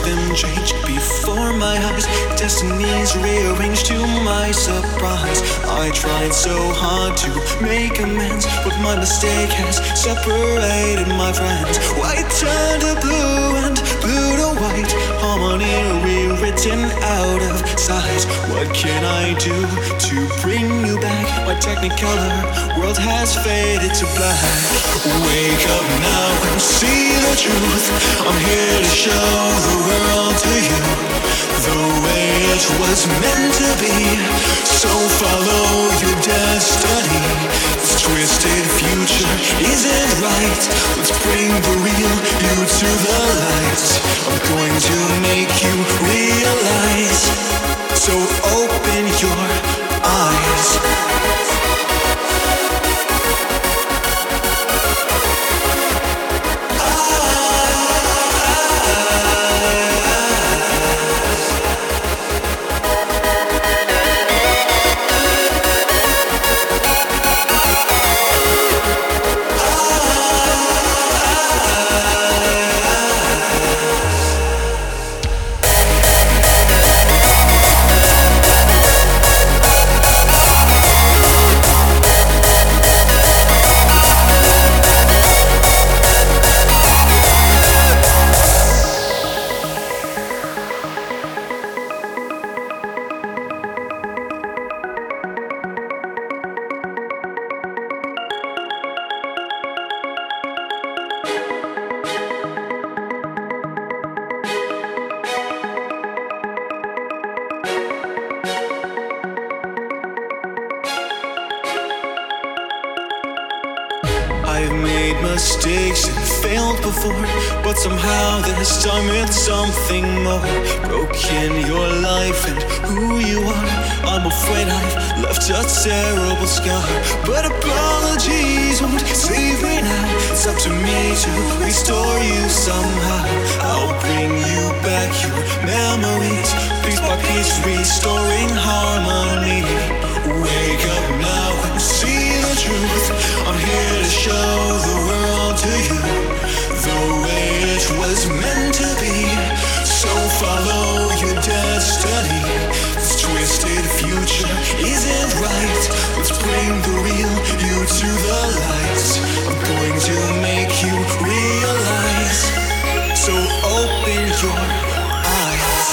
them change before my eyes. Destinies rearranged to my surprise. I tried so hard to make amends, but my mistake has separated my friends. White turned to blue and blue to white. Harmony rewritten out of sight. What can I do to bring you back? My technicolor world has faded to black. Wake up now and see the truth. I'm here to show the world to you the way it was meant to be. So follow your destiny. This twisted future isn't right. Let's bring the real you to the light. I'm going to make you realize. So open your eyes. I've made mistakes and failed before, but somehow this time it's something more. Broken your life and who you are. I'm afraid I've left a terrible scar, but apologies won't save me now. It's up to me to restore you somehow. I'll bring you back your memories, piece by piece, restoring harmony. Wake up now and see the truth. I'm here to show the world to you the way it was meant to be. So follow your destiny. This twisted future isn't right. Let's bring the real you to the light. I'm going to make you realize. So open your eyes.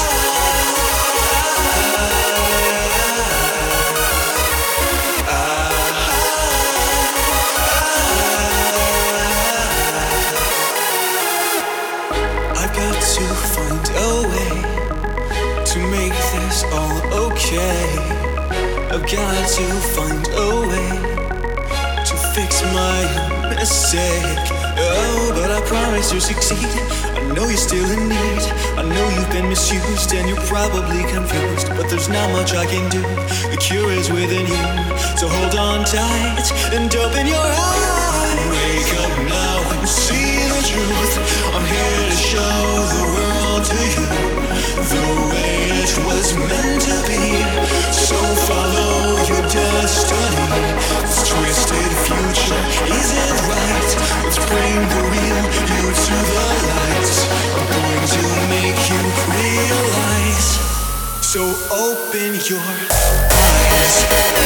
To find a way to make this all okay. I've got to find a way to fix my mistake. Oh, but I promise to succeed. I know you're still in need. I know you've been misused and you're probably confused, but there's not much I can do. The cure is within you. So hold on tight and open your eyes. Wake up now and see the truth. I'm here to show the world to you the way it was meant to be. So follow your destiny. This twisted future isn't right. Let's bring the real you to the light. I'm going to make you realize. So open your eyes.